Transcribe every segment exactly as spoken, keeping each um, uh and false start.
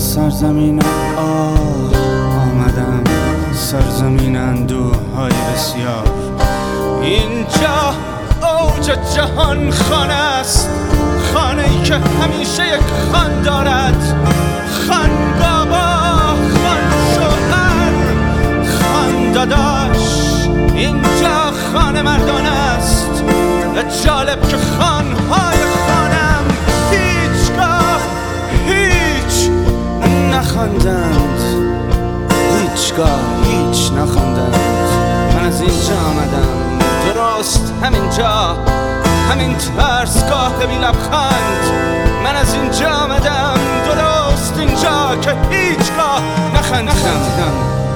سرزمین آه آمدم، سرزمین اندوه‌های بسیار. اینجا اوج جهان خانه است، خانه‌ای که همیشه یک خان دارد، خان بابا، خان شوهر، خان داداش. اینجا خانه مردان است، جالب که خانهای خانم هیچگاه هیچ نخواندند، هیچگاه هیچ نخواندند. من از اینجا آمدم، درست همینجا، همین ترسگاه بی لبخند. من از اینجا آمدم، درست اینجا که هیچگاه نخندیدم.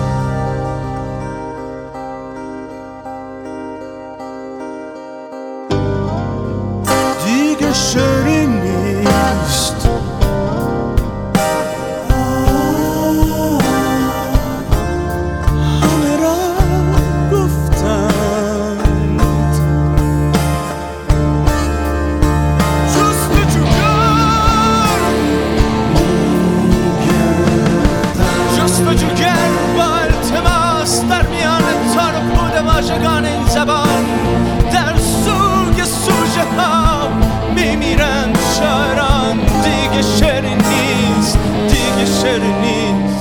دیگه شعری نیست، همه را گفتند. جستجوگر جستجوگر با التماس در میان تار و پود واژگان این زبان، در سوی سوژه ها میمیرند شاعران. دیگه شعری نیست، دیگه شعری نیست.